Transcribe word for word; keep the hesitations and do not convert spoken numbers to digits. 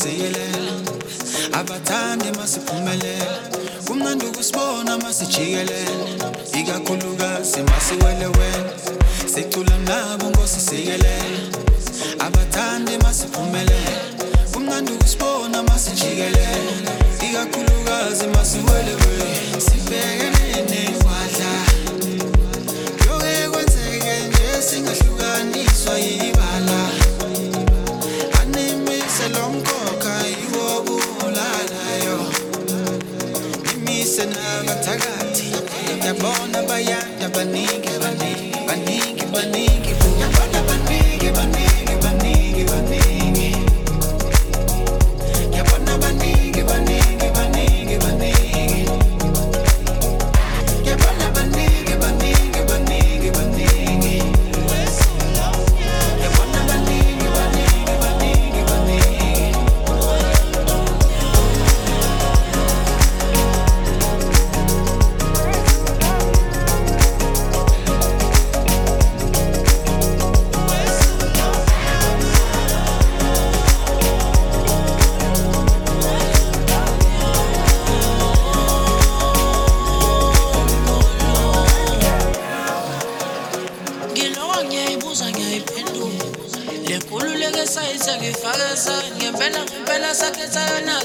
siyelela abathande masiphumelela kumnandi ukusibona masijikelele ikakhulukazi masiwelewele sicula nabo ngosisiyelela abathande masiphumelela kumnandi ukusibona masijikelele ikakhulukazi masiwelewele sibhekene nekwadla yoke kwenzeke nje singahlukaniswa yibala animise lomkhokha yiwo bulalayo imise nakathakathi yabona bayanda baningi baningi baningi baningi yabona baningi baningi baningi baningi yabona baningi baningi baningi baningi yabona baningi baningi baningi baningi yabona baningi baningi baningi baningi Ngilowa ngiyayibuza ngiyayiphendula lekhululeke sayithe ngifake sa ngempela ngempela sakhetha yona